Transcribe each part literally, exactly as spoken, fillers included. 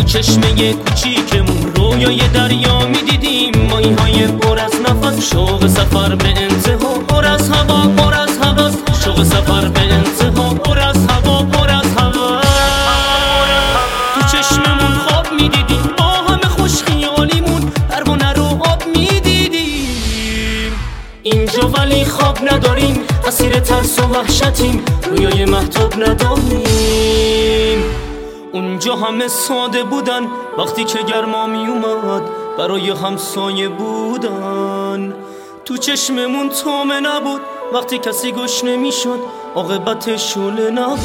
چشمه کوچیکمون رویای دریا میدیدیم، ماهی‌های پر از نفس، شوق سفر به انتها، پر از هوا پر از هوس، شوق سفر به انتها، پر از هوا پر از هوس. تو چشممون خواب میدیدیم، با همه خوش خیالیمون پروانه رو آب میدیدیم. اینجا ولی خواب نداریم، اسیر ترس و وحشتیم، رویای مهتاب نداریم. اونجا همه ساده بودن، وقتی که گرما می اومد برای همسایه بودن. تو چشممون تومه نبود، وقتی کسی گشنه می شد عاقبت شعله نبود.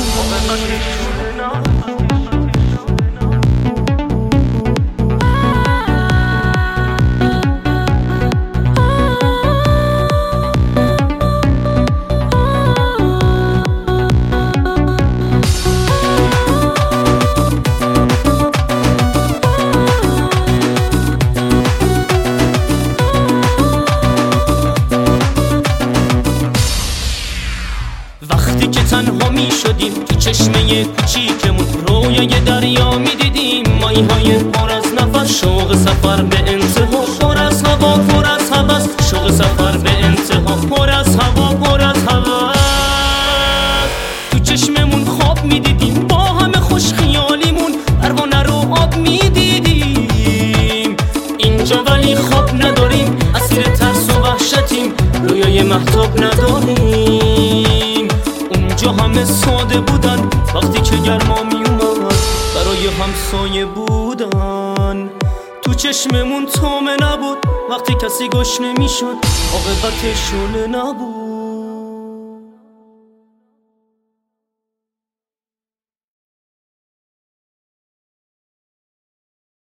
وقتی که تنها می شدیم تو چشمه کوچیکمون رویای دریا می دیدیم، ماهی‌های پر از نفس، شوق سفر به انتها، پر از هوا پر از هوس، شوق سفر به انتها، پر از هوا پر از هوس. تو چشممون خواب می دیدیم، با همه خوش خیالیمون پروانه رو آب می دیدیم. اینجا ولی خواب نداریم، اسیر ترس و وحشتیم، رویای مهتاب نداریم. اونجا همه ساده بودن، وقتی که گرما می اومد برای همسایه بودن. تو چشممون تومه نبود، وقتی کسی گشنه می شد عاقبت شعله نبود.